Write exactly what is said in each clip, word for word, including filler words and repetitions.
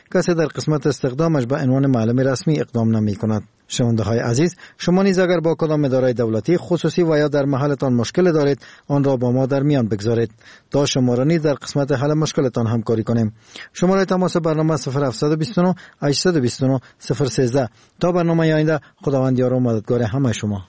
کسی در قسمت استخدامش به عنوان معلم رسمی اقدام نمی کند. شنونده های عزیز، شما نیز اگر با کدام اداره دولتی خصوصی و یا در محلتان مشکل دارید، آن را با ما در میان بگذارید تا شما را نیز در قسمت حل مشکلتان همکاری کنیم. شماره تماس برنامه صفر هفت دو نه هشت دو نه صفر یک سه. تا برنامه آینده، خداوند یار و مددگار همه شما.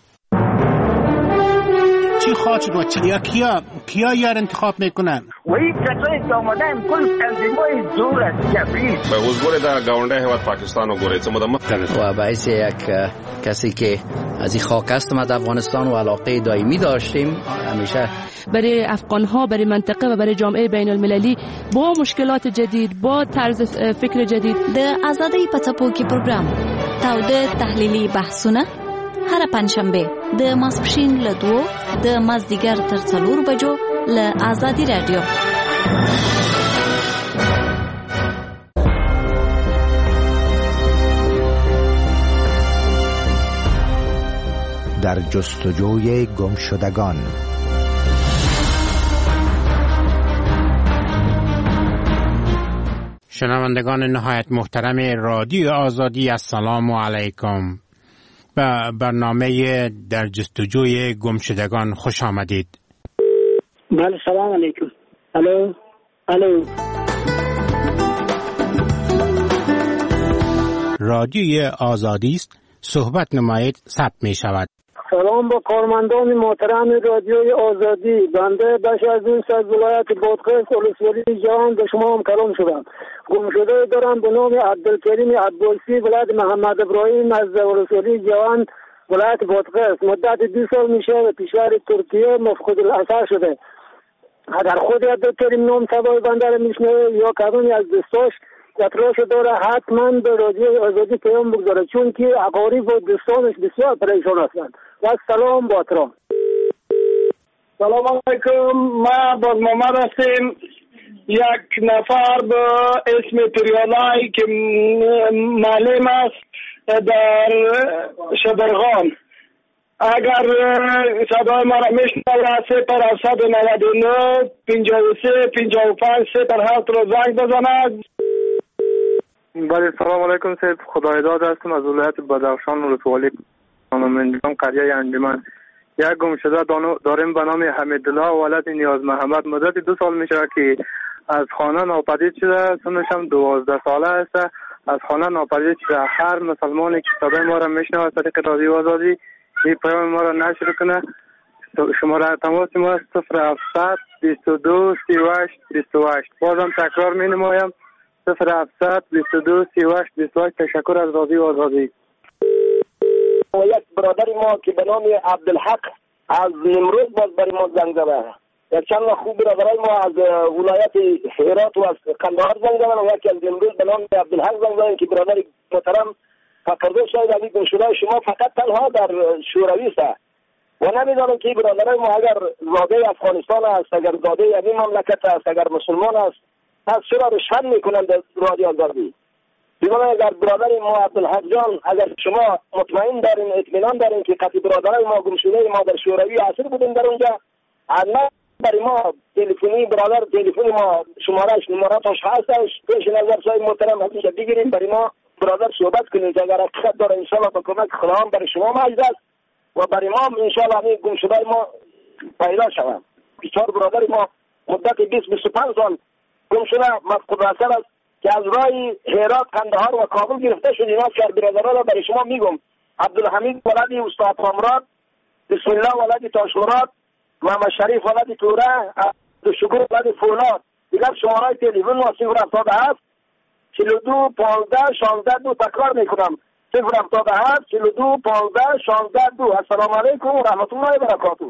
چی خواهد و چی یا کیا کیا یار انتخاب میکنن؟ و این کسایی که آمدن کل تنظیمای دور از جبریل به حضور در گاونده هیواد پاکستان و گوریت و باعث یک کسی که از این خاک است ما در افغانستان و علاقه دائمی داشتیم همیشه برای افغان ها، برای منطقه و برای جامعه بین المللی با مشکلات جدید، با طرز فکر جدید. د آزادۍ په څپو کې پروګرام تاوده تحلیلي بحثونه هر پنځشنبه د ماسپښین له دوو د مازدیګر تر څلورو بجو له آزادي رادیو. در جستجوی گمشدگان. شنوندگان نهایت محترم رادیو آزادی، السلام علیکم. به برنامه در جستجوی گمشدگان خوش آمدید. بله، سلام علیکم. الو الو رادیوی آزادی است، صحبت نمایید، ثبت می شود. سلام با کارمندان محترم رادیوی آزادی. بنده بخش از دوست از ولایت بادغیس ولسوالی جوان به شما هم کلام شدم. گمشده دارم به نام عبدالکریم عبدالسی، ولایت محمد ابراهیم از ولسوالی جوان ولایت بادغیس. مدت دو سال میشه و کشور ترکیه مفقود الاثر شده. اگر خود عبدالکریم نام صدای بنده را میشنوه یا کدومی از دوستاش اطلاعش داره، حتما به رادیوی آزادی پیام بگذاره، چون که اقارب و دوستانش بسیار پریشان هستند. و سلام با احترام. سلام علیکم. ما باز محمد هستیم. یک نفر به اسم پریالای که معلم است در شبرغان. اگر صدای ما را میشنوه صفر هفت نود و نه پنجاه و سه پنجاه و پنج صفر هفت را زنگ بزند. بله، سلام علیکم. سید خدایداد هستم از ولایت بدخشان ولسوالی خانمندان قریه انجمن. یک گمشده داریم به نام حمیدالله ولد نیاز محمد. مدت دو سال میشه که از خانه ناپدید شده. سنش هم دوازده ساله است. از خانه ناپدید شده. هر مسلمانی که صدای ما را میشنوه از طریق رادیو آزادی این پیام ما را نشر کنه. شماره تماس ما صفر هفت بیست و دو سی و هشت بیست و هشت. بازم تکرار می نمایم صفر هفت بیست و دو سی و هشت بیست و هشت. تشکر از رادیو آزادی. و یک برادر ما که به نام عبدالحق از نمروز باز برای ما زنگ زده. یک چند خوب برادرای ما از ولایت هرات و از قندهار زنگ زدن و یکی از نمروز به نام عبدالحق زنگ زدن که برادر محترم فکرده شاید از این گمشده شما فقط تنها در شوروی است و نمیدانم که برادرای ما اگر زاده افغانستان است، اگر زاده این مملکت است، اگر مسلمان است، پس چرا رشوه میکنند در رادیو آزادی؟ دیگه اگر برادر ما عبدالحق جان، اگر شما مطمئن دارین، اطمینان دارین که قطعی برادرای ما گمشده ما در شوروی اسیر بودن در اونجا، حتما برای ما تلفنی برادر تلفن ما شمارهش نمراتش هستش، پیش نظر صاحب محترم همیشه بگیریم برای ما برادر صحبت کنید که اگر حقیقت داره انشالله با کمک خداوند برای شما مجد است و برای ما انشالله همین گمشده ما پیدا شود. بیچار برادر ما مدت بیست بیست و پنج سال گمشده مفقود الاثر است که از راه هرات، قندهار و کابل گرفته شد. اینا چهار برادرها را برای شما میگم: عبدالحمید ولد استاد پامراد، بسم الله ولد تاشمراد، محمد شریف ولد توره، عبدالشکر ولد فولاد. دیگر شماره تلفن ما صفر هفتاد و هفت چهل و دو پانزده شانزده دو. تکرار میکنم صفر هفتاد و هفت چهل و دو پانزده شانزده دو. السلام علیکم و رحمت الله و برکاته.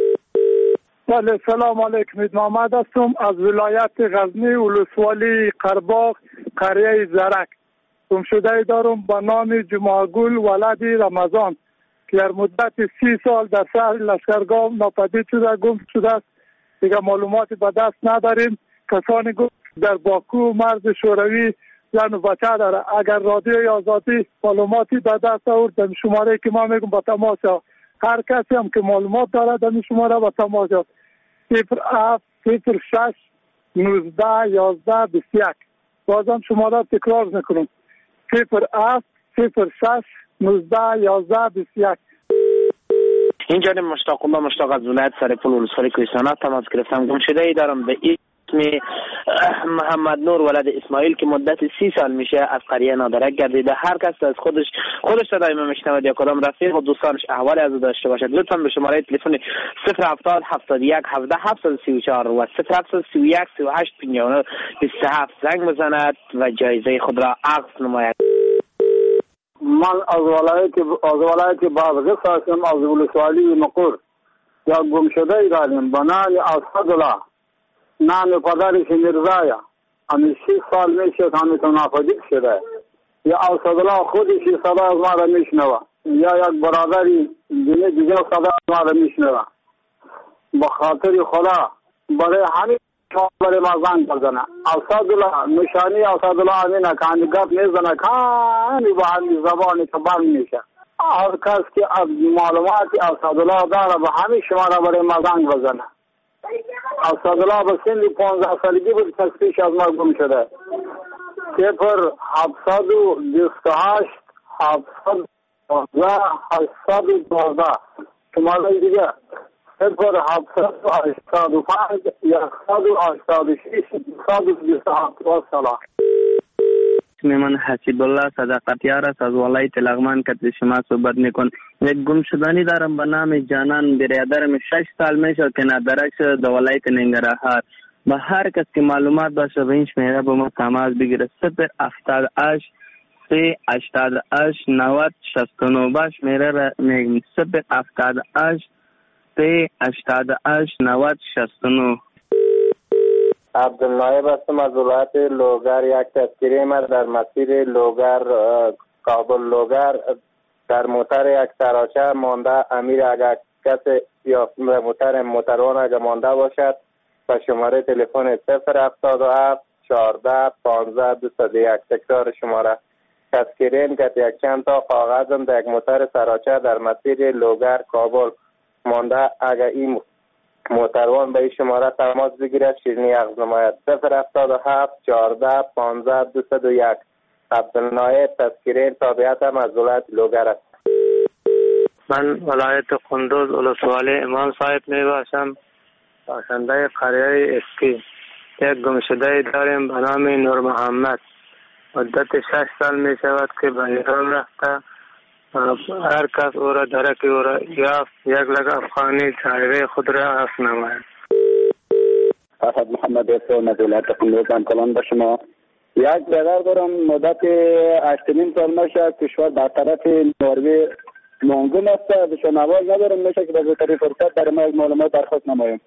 بله، سلام علیکم. محمد هستم از ولایت غزنی ولسوالی قرباغ قریه زرک. گمشده دارم به نام جمعه‌گل ولد رمضان که در مدت سی سال در شهر لشکرگاه ناپدید شده، گم شده است. دیگه معلوماتی به دست نداریم. کسانی گفت در باکو مرز شوروی زن و بچه داره. اگر رادیوی آزادی معلوماتی به دست آورد در شماره که ما میگم با تماس ها، هر کسی هم که معلومات داره در شماره با تماس ها صفر هفت صفر شش نوزده یازده بیست و یک. بازم شما را تکرار میکنم. صفر هفت صفر شش نوزده یازده بیست و یک. این جانب مشتاق الله مشتاق از ولایت سرپل ولسوالی کوهستان تماس گرفتم. گم شده ای دارم به اسم محمد نور ولد اسماعیل که مدت سی سال میشه از قریه نادرک گردیده. هر کس از خودش خودش صدای میشنود یا کدام رفیق و دوستانش احوال از او داشته باشد لطفا به شماره تلفن صفر هفتاد هفتاد و یک هفده هفتصد و سی و چهار و صفر هفتصد و سی و یک سی و هشت پنجاه و نه بیست و هفت زنگ بزند و جایزه خود را عقد نماید. من از ولایت از ولایت بادغیس هستم، از ولسوالی مقر. یا گم شده ای داریم به نام اسدالله، نام پدرش میرزایا. همین شش سال میشه همین تو ناپدید شده. یا اسدالله خودش صدا از ما را میشنوه، یا یک برادری دیگه دیگه صدا از ما را میشنوه. به خاطر خدا برای همین شما برای ما زنگ بزنه. اسدالله نشانی اسدالله امینه که همی گپ میزنه که همی با همی زبانی که بند میشه. هر کس که از معلوماتی اسدالله داره به همین شما را برای ما زنگ بزنه. اسدالله به سن پانزده سالگی بود که پیش از ما گم شده. صفر هفتصد و بیست و هشت هفتصد و دوازده هشتصد و دوازده شماره دیگه صفر هفتصد و هشتاد و پنج یکصد و هشتاد و شش صد و بیست و هفت. و سلام. من حسیب الله صداقتیار است از ولایت لغمان که شما صحبت میکن. یک گم شدنی دارم به نام جانان برادرم شش سال میشه که نادرک شده در ولایت ننگرهار. به هر کس که معلومات باشه به این شمیره به ما تماس بگیره. صفر هفتاد و هشت سه هشتاد و هشت نود شصت و نه باش میره را میگم. صفر هفتاد و هشت سه هشتاد و هشت نود شصت و نه. عبدالنایب هستم از ولایت لوگر. یک تذکیره ما در مسیر لوگر کابل لوگر در موتر یک سراچه مانده. امیر اگر کسی یا موتر موتران اگر مانده باشد و شماره تلفن صفر هفتاد و هفت چهارده پانزده دویست و یک. تکرار شماره تذکیره که یک چند تا کاغذم در یک موتر سراچه در مسیر لوگر کابل مانده. اگر این محتروان به این شماره تماس بگیرد شیرینی عقد نماید. صفر هفتاد و هفت چهارده پانزده دویست و یک. عبدالنایب تذکیره تابعیت هم از ولایت لوگر است. من ولایت قندوز ولسوالی امام صاحب می باشم، باشنده قریه اسکی. یک گمشده داریم به نام نور محمد. مدت شش سال می شود که به ایران رفته. هر کس او را درک او را یافت یک لگ افغانی جایزه خود را عفت نماید. اسد محمد حسین از ولایت قندوز کلان به شما. یک برادر دارم مدت هشت نیم سال میشه کشور در طرف نروژ مانگون است. به شنواز ندارم میشه که به زودترین فرصت در ما معلومات درخواست نمایم.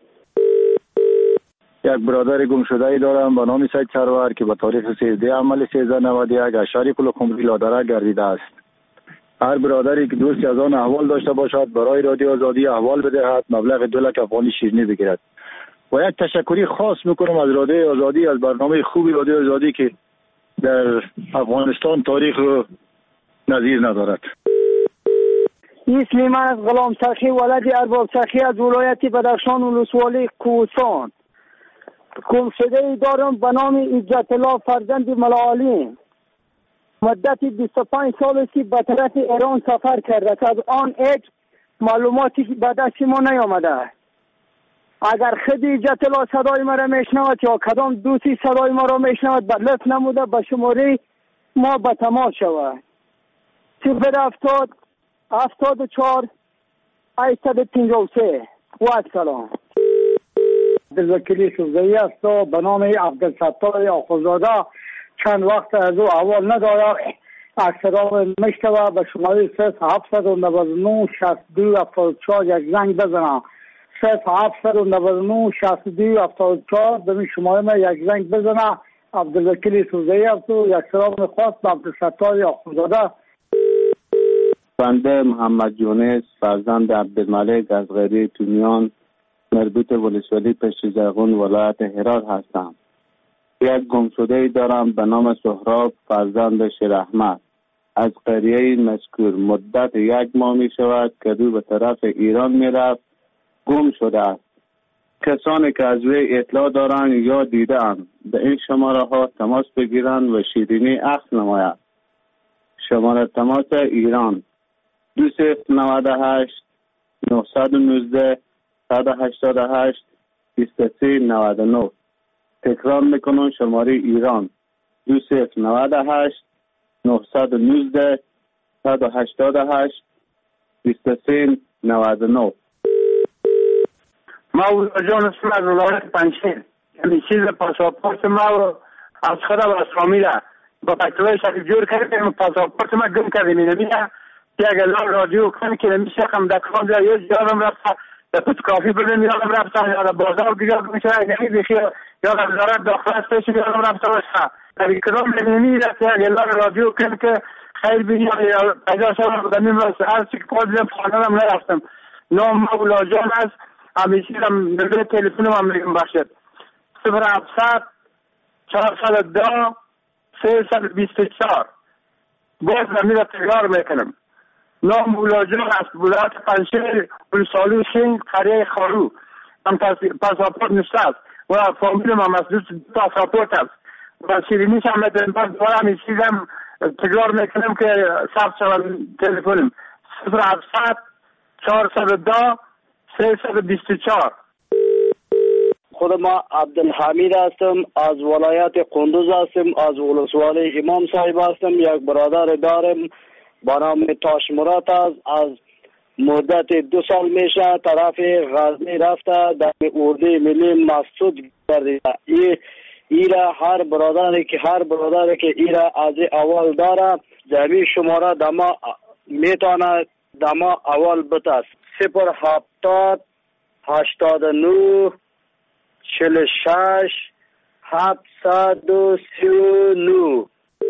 یک برادر گم شده ای دارم به نام سید سرور که به تاریخ سیزده عمل سیزده نود و یک اشاری کل خمری لادرک گردیده است. هر برادری که دوستی از آن احوال داشته باشد برای رادیو آزادی احوال بدهد مبلغ دو لک افغانی شیرینی بگیرد. و یک تشکری خاص میکنم از رادیو آزادی، از برنامه خوبی رادیو آزادی که در افغانستان تاریخ رو نظیر ندارد. اسم من از غلام سخی ولد ارباب سخی از ولایت بدخشان ولسوالی کوهستان. گم شده ای دارم به نام عزت الله فرزند ملاعالی. مدت بیست و پنج سال است که به طرف ایران سفر کرده. از آن هیچ معلوماتی به دست ما نیامده. اگر خود عزت الله صدای ما را میشنود یا کدام دوستی صدای ما را میشنود به لطف نموده به شماره ما به تماس شود. صفر هفتاد هفتاد و چهار هشتصد و پنجاه و سه. و سلام. عبدالوکیل سوزایی است به نام عبدالستار آخوزاده. چند وقت از او احوال نداره. اکثرا میشتوه به شماره صفر هفتصد و نود و نه شصت و دو هفتاد و چهار یک زنگ بزنه. صفر هفتصد و نود و نه شصت و دو هفتاد و چهار به این شماره ما یک زنگ بزنه. عبدالوکیل سوزایی است و یک سلام خاص به عبدالستار آخوزاده. بنده محمد یونس فرزند عبدالملک از غیری تونیان مربوط ولسوالی پشت زرغون ولایت هرات هستم. یک گمشده دارم به نام سهراب فرزند شیر احمد از قریه مذکور. مدت یک ماه می شود که دو به طرف ایران می رفت گم شده است. کسانی که از وی اطلاع دارند یا دیدند به این شماره ها تماس بگیرند و شیرینی اخذ نماید. شماره تماس ایران دو صفر نود و هشت نهصد و نوزده صد و هشتاد و هشت بیست و سه نود و نه. تکرار میکنم شماره ایران دو صفر نود و هشت نهصد و نوزده صد و هشتاد و هشت بیست و سه نود و نه. ما جان اسم از ولایت پنجشیر یعنی چیز پاسپورت ما از خدا و اسلامی را با پکتوی شکل جور کردیم. پاسپورت ما گم کردیم. نمیده که اگر لان رادیو کنی که نمیشه هم دکان جا یه جارم رفته در پت کافی بردیم یادم رفته یا در بازار دیگر میشه اگری بخیر یا در وزارت داخل استیشن یادم رفته باشه. در اکرام نمیده که اگر لان رادیو کنی که خیر بینی یا پیدا شد بودنیم هر چی که پادیم خانم نرفتم. نام مولا جان است. همیشه هم نمبر تلفنم هم میگم باشد صفر هفتصد چهارصد و دو سیصد و بیست و چهار. باز نمیده تکرار میکنم. نام مولا جان است. ولایت پنجشیر ولسوالی شین قریه خارو. هم پاسپورت نشته است و فامیلم هم از دوست پاسپورت است و شیرینیش هم میتونم باز دوباره همیشه هم تکرار میکنم که ثبت شود تلفنم صفر هفتصد چهارصد و دو سیصد و بیست و چهار. خود ما عبدالحمید هستم از ولایت قندوز هستم از ولسوالی امام صاحب هستم. یک برادر دارم با نام تاش مراد است. از مدت دو سال میشه طرف غزنی رفته در اردوی ملی مسعود گردیده. ای ایرا هر برادری که هر برادری که ایرا از اول داره جمعی شماره دما میتونه دما اول بتاست صفر هفتاد هشتاد و نو چل و شش هفتصد و سی و نو.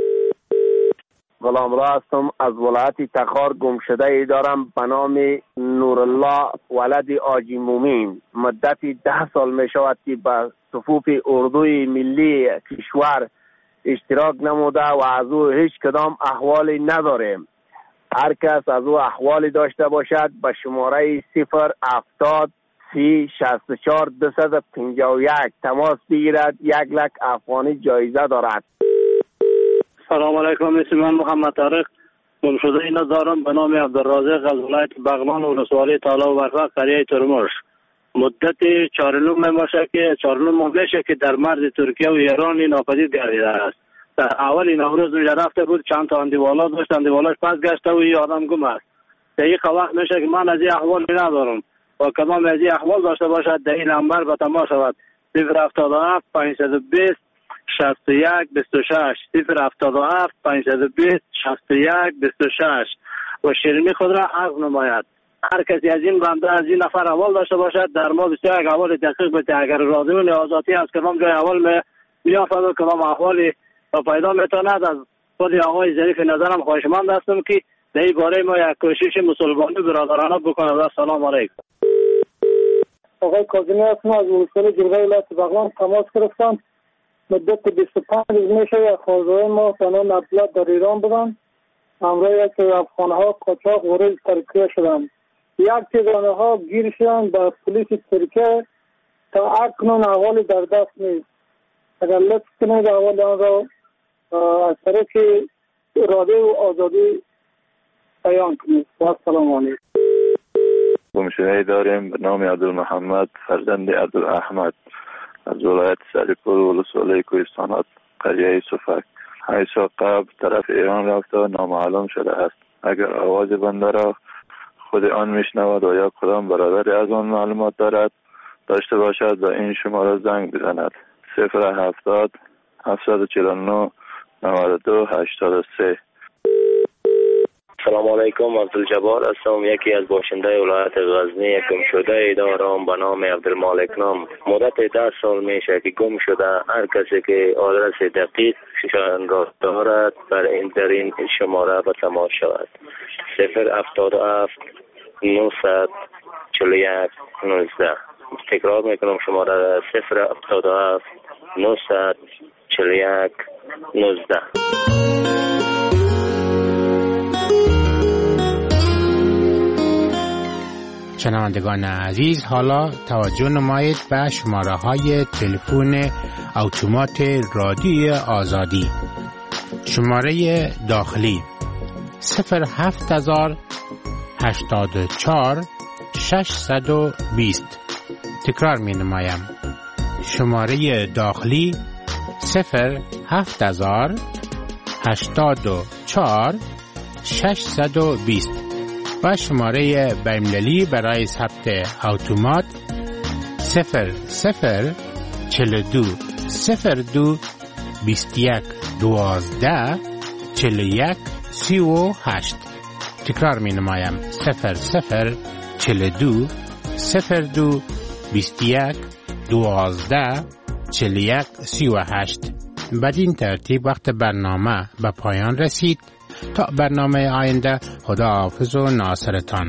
غلام را هستم از ولایت تخار. گم شده ای دارم به نام نورالله ولد آجی مومین. مدتی ده سال می شود که به صفوف اردوی ملی کشور اشتراک نموده و از او هیچ کدام احوالی نداریم. هر کس از او احوالی داشته باشد به شماره صفر هفتاد سی شصت و چهار دویست و پنجاه و یک تماس بگیرد. یک لک افغانی جایزه دارد. سلام علیکم. اسم من محمد طارق. گم شده اینا دارم به نام عبدالرازق از ولایت بغلان ولسوالی تالا و برفق قریه ترمرش. مدت چهار نهم میشه که چهار نهم میشه که در مرز ترکیه و ایران ناپدید گردیده است. در اول نوروز میشه رفته بود چند تا اندیوالا داشت اندیوالاش پس گشته و این آدم گم است. در این وقت میشه که من از این احوال ندارم و کدام از این احوال داشته باشد در این نمبر به تماس شود صفر هفتاد و هفت پانصد و بیست شصت و یک بیست و شش صفر هفتاد و هفت پانصد و بیست شصت و یک بیست و شش و شیرینی خود را عرض نماید. هر کسی از این بنده از این نفر احوال داشته باشد در ما بسیار یک احوال تحقیق بده. اگر راضی و نیازاتی از کدام جای احوال می میافد و کدام احوالی و پیدا میتواند از خود آقای ظریف نظرم خواهشمند هستم که در این باره ما یک کوشش مسلمانی برادرانه بکنند. سلام علیکم. آقای کاظمی هستم از ولسوالی جلگه ولایت بغلان تماس گرفتم. مدت بیست و پنج روز میشه یک خانواده ما به نام عبدالله در ایران بودن. همراه یک افغانها قاچاق وارد ترکیه شدند. یک تعداد ها گیر شدند به پلیس ترکیه تا اکنون احوال در دست نیست. اگر لطف کنید احوال آن را از طریق رادیو آزادی بیان کنید. السلام علیکم. گم شده داریم به نام عبدالمحمد فرزند عبدالاحمد از ولایت سریپور ولسوالی کوهستانات قریه صفک. حیث قبل طرف ایران رفته و نامعلوم شده است. اگر آواز بنده را خود آن میشنود و یا کدام برادری از آن معلومات دارد داشته باشد و این شماره زنگ بزند صفر هفتاد هفتصد و چهل و نه نود و دو هشتاد و سه. سلام علیکم. عبدالجبار هستم. یکی از باشنده ولایت غزنی. یک گم شده دارم به نام عبدالمالک نام. مدت ده سال میشه که گم شده. هر کسی که آدرس دقیق شان را دارد بر این در این شماره به تماس شود صفر هفتاد و هفت نهصد چهل و یک نوزده. تکرار میکنم شماره صفر هفتاد و هفت نهصد چهل و یک نوزده. شنوندگان عزیز، حالا توجه نمایید به شماره های تلفن اتومات رادیوی آزادی. شماره داخلی صفر هفت هزار هشتاد و چهار ششصد و بیست. تکرار می نمایم. شماره داخلی صفر هفت هزار هشتاد و چهار ششصد و بیست و شماره بین‌المللی برای ثبت اتومات صفر صفر چهل و دو صفر دو بیست و یک دوازده چهل و یک سی و هشت. تکرار می نمایم. صفر صفر چهل و دو صفر دو بیست و یک دوازده چهل و یک سی و هشت. بدین ترتیب وقت برنامه به پایان رسید. تا برنامه آینده، خدا حافظ و ناصرتان.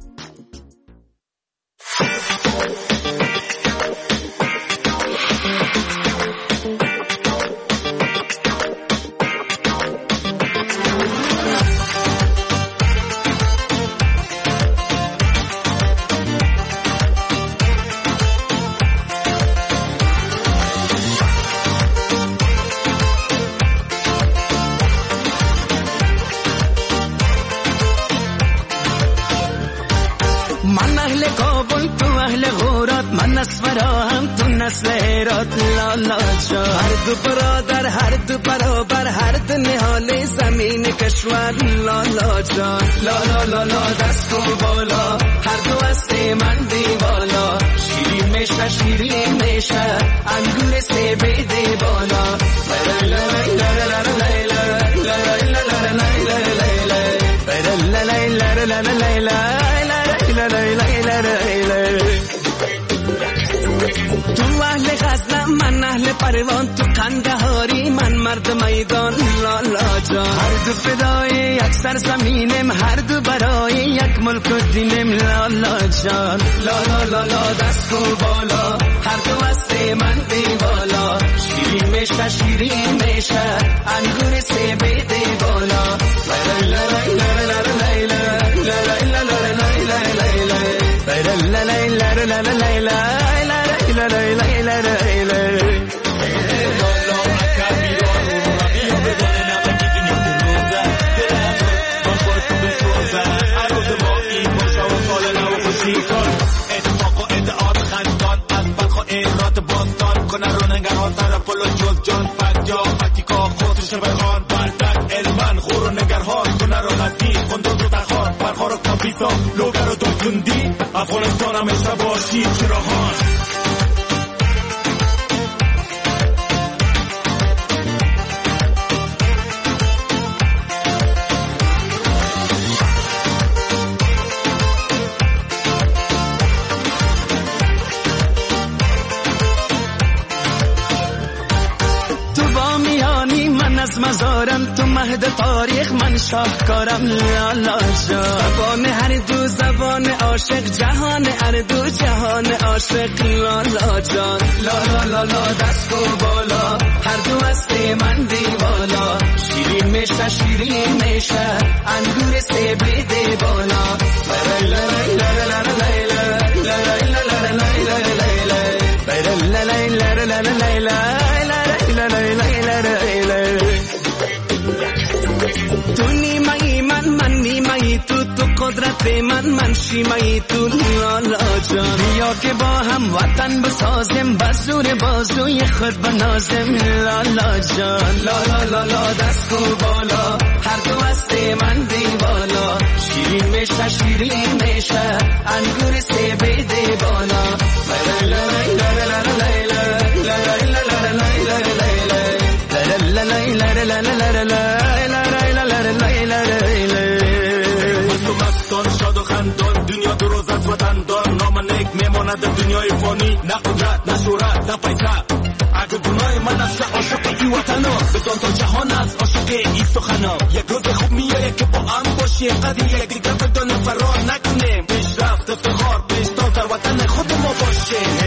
هر دو برادر، هر دو برابر، هر دو نهال زمین کشور. لالا جان لالا لالا دست و بالا، هر دو است من دیوالا. شیرین میشه شیرین میشه انگور سیب دی بالا. تو اهل غزنم من اهل پروان، تو قندهاری من مرد میدان. لالا جان هر دو فدای یک سرزمینم، هر دو برای یک ملک و دینم. لالا جان لالا لالا دست و بالا، هر دو است من دیوالا. شیرین میشه شیرین میشه انگور سیب دی بالا. افغانستان همیشه باشی چراغان. مزارم تو مهد تاریخ من شاهکارم. لالا جان زبان هر دو زبان عاشق، جهان هر دو جهان عاشق. لالا جان لالا لالا دست و بالا، هر دو است من دیوالا. شیرین میشه شیرین میشه انگور سیب دی بالا. تو نیمه‌ای من من نیمه‌ای تو، تو قدرت من من شیمه‌ای تو. لالا جان بیا که با هم وطن بسازیم، بزور بازوی خود بنازیم. لالا جان لالا لالا دست و بالا، هر دو است من دیوالا. شیرین میشه شیرین میشه انگور سیب دی بالا. شاد و خندان دنیا دو روز از وطن دار، نام نیک میماند دنیای فانی. نه قدرت نه شهرت نه پیسه، اگه گناه من است عاشق این وطنا. بدان تا جهان است عاشق این سخنا. یک روز خوب میایه که با هم باشیم، قدر یک دیگر بدان فرار نکنیم. پیشرفت افتخار پیشتان در وطن خود ما باشیم.